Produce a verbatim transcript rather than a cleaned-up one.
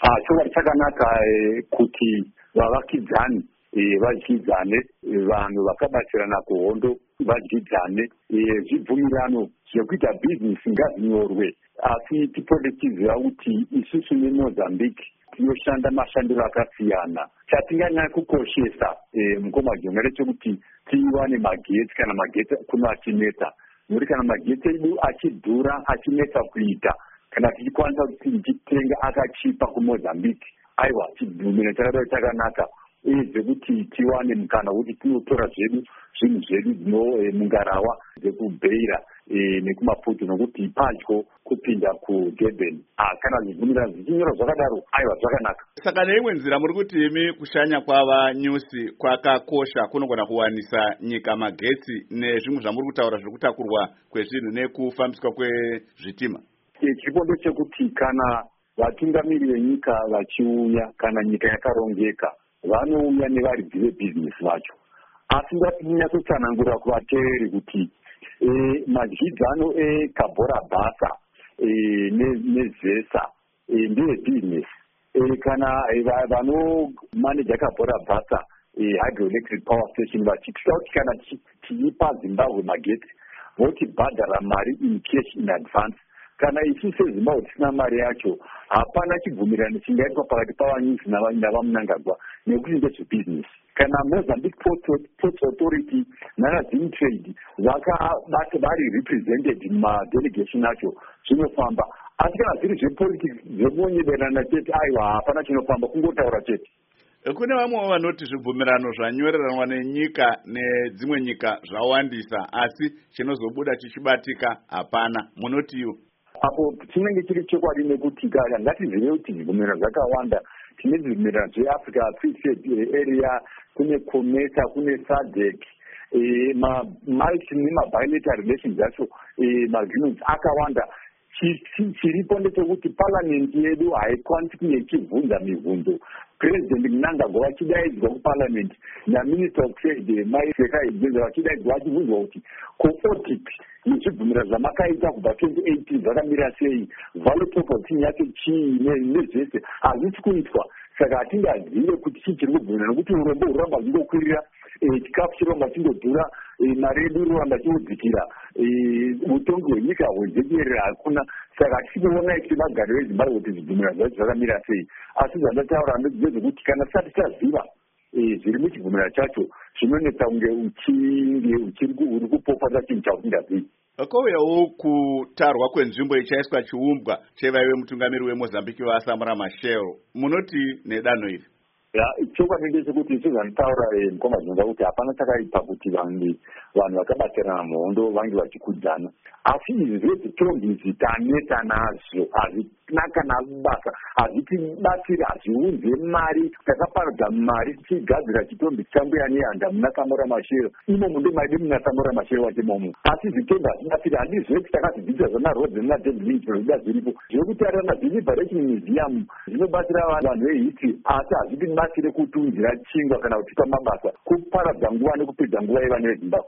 chokwadi chakanaka kuti vavakidzani vadyidzane, vanhu vakabatsirana kuhondo vadyidzane, zvibvumirano zvekuita bhizinesi ngazvinyorwe. Asi tipode tiziva kuti isusu neMozambique tinoshanda mashandiro akasiyana. Chatinganyanya kukoshesa mukoma jonga rechekuti tiwane magetsi kana magetsi kuno achinetsa. Nekuti kana magetsi edu achidhura achinetsa kuita, kana tichikwanisa kuti tichitenga akachipa kuMozambique, aiwa chibvumirano chakadaro chakanaka, uye zvekuti tiwane mukana wekuti tinotora zvedu zvinhu zvedu zvino mungarawa dzekubheira nekumaputo nokuti padyo kupinda kuDurban. Kana zvibvumirano zvichinyorwa zvakadaro, aiwa zvakanaka. Saka neimwe nzira muri kuti imi kushanya kwava nyusi kwakakosha kunogona kuwanisa nyika magetsi nezvimwe zvamuri kutaura zvekutakurwa kwezvinhu nekufambiswa kwezvitima. Chipondo chekuti kana vatungamiri venyika vachiuya, kana nyika yakarongeka, vanouya nevaridzi vebhizinesi vacho. Asi ngatinyatsosanangura kuvateereri kuti madyidzano eKabhora Basa nezesa ndevebhizinesi. Kana vanomaneja Kabhora Basa hydroelectric power station vachitya kuti kana tichipa Zimbabwe magetsi votibhadhara mari in cash in advance. Kana isu seZimbabwe tisina mari yacho, hapana chibvumirano chingaitwa pakati pavanyusi navamunangagwa nekuti ndezvebhizinesi. Kana Mozambique Ports Authority nanaZimtrade vakabata vari represented mumadelegation acho, zvinofamba. Asi kana zviri zvepolitics zvekunyeberana chete, aiwa hapana chinofamba, kungotaura chete. Kune vamwe vanoti zvibvumirano zvanyoreranwa nenyika nedzimwe nyika zvawandisa, asi chinozobuda chichibatika hapana. Munotiwo apo chinenge chiri chokwadi nekuti kana ngatizive kuti zvibvumirano zvakawanda. Tine zvibvumirano zveAfrica Free Trade Area, kune COMESA, kune SADC, multi nemabilateral relations acho, maagreements akawanda. Chiripo ndechekuti parliament yedu haikwanisi kunge ichibvunza mibvunzo. President Mnangagwa vachidaidzwa kuparliament naMinister of Trade Maiseka Igenza vachidaidzwa vachibvunzwa kuti ko-audit nezvibvumirano zvamakaita kubva twenty eighteen zvakamira sei, value proposition yacho chii nezvese hazvisi kuitwa. Saka hatingazive kuti chii chiri kubvumirana, nokuti urombo huramba huchingokwirira, chikafu chiramba chingodhura, mari yedu iroramba chingodzikira, utongi hwenyika hwezvekuerera hakuna. Saka hatisiona kuti magariro eZimbabwe kuti zvibvumirano zvacho zvakamira sei. Asi zvandataura ndezvekuti kana tisati taziva zviri muchibvumirano chacho, zvinonetsa kunge uri kupopata chinhu chausingazivi. Kwauyawo kutarwa kwenzvimbo ichaiswa chiumbwa chevaive mutungamiri weMozambique vaSamora Machel, munoti nedanho iri? Chokwadi ndechekuti sezvanditaura mukoma zvinonza kuti hapana chakaipa kuti vanhu vakabatsirana muhondo vange vachikudzana. Asi izvi zvedzitongizi taneta nazvo hazvina kana basa, hazvitibatsiri, hazviunze mari. Takaparadza mari tichigadzira chitombi changuya nehanda muna Samora Machel, imomo ndomaide muna Samora Machel wacho imomo. Asi zvitombi hazvibatsiri, handizveti takazvidzidzira zvanaRhodes naDavid Lynch zvinoda zviripo zvekutarira naDeliberation Museum zvinobatsira vanhu vehistory, asi hazvitibatsire kutungira chingwa kana kutipa mabasa, kuparadza nguva nekupedza nguva yevana veZimbabwe.